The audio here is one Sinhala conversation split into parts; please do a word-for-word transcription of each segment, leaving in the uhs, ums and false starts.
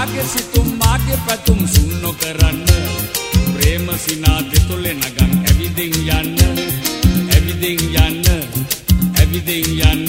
මාගේ සිතුම් මාගේ පැතුම් සුන් නොකරන්න ප්‍රේම සිනා දෙතොලේ නගන් ඇවිදින් යන්න ඇවිදින් යන්න ඇවිදින් යන්න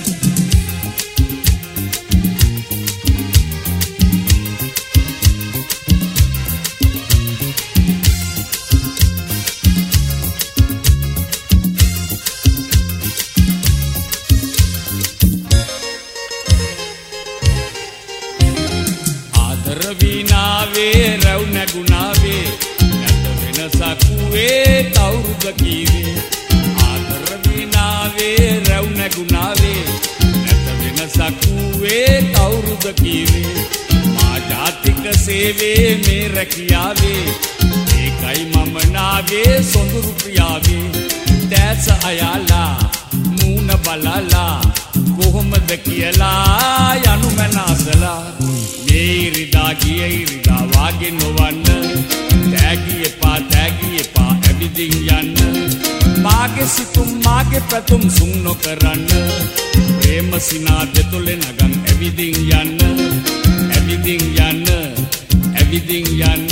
විනාවේ රැව් නැගුණාවේ නැත වෙනසකුවේ කවුරුද කීවේ ආදර විනාවේ රැව් නැගුණාවේ නැත වෙනසකුවේ කවුරුද කීවේ මා ජාතික සේවයේ මේ රැකියාවේ ඒකයි මම නාවේ සොඳුරු ප්‍රියාවේ දැස අයාලා මූණ බලලා කොහොමද කියලා යනු මනසලා ඉරිදා ගිය ඉරිදා වාගේ නොවන්න තෑගි එපා තෑගි එපා ඇවිදින් යන්න මාගේ සිතුම් මාගේ පැතුම් සුන් නොකරන්න ප්‍රේම සිනා දෙතොලේ නගන් ඇවිදින් යන්න ඇවිදින් යන්න ඇවිදින් යන්න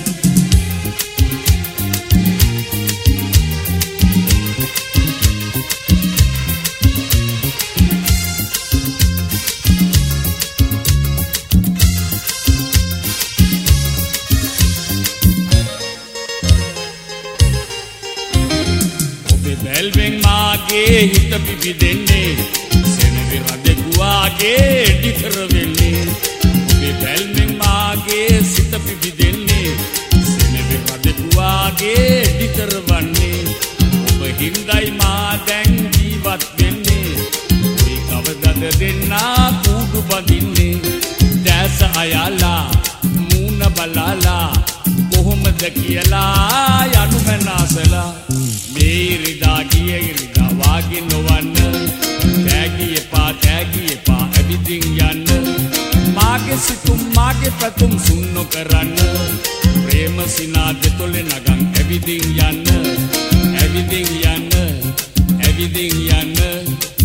බැල්වෙන් මාගේ හිත පිපිදෙන්නේ සෙනවි රදෙකුවාගේ ඩිතර වෙන්නේ ඔබේ බැල්වෙන් මාගේ සිත පිපිදෙන්නේ සෙනවි රදෙකුවාගේ ඩිතර වන්නේ ඔබ හින්දයි මා දැන් ජීවත් වෙන්නේ ඔයි කවදද දෙන්නා කූඩු බඳින්නේ දැස අයාලා මූණ බලලා කොහොමද කියලා යනු මනසලා ඉරිදා ගිය ඉරිදා වාගේ නොවන්න තෑගි එපා තෑගි එපා ඇවිදින් යන්න මාගේ සිතුම් මාගේ පැතුම් සුන් නොකරන්න ප්‍රේම සිනා දෙතොලේ නගන් ඇවිදින් යන්න ඇවිදින් යන්න ඇවිදින් යන්න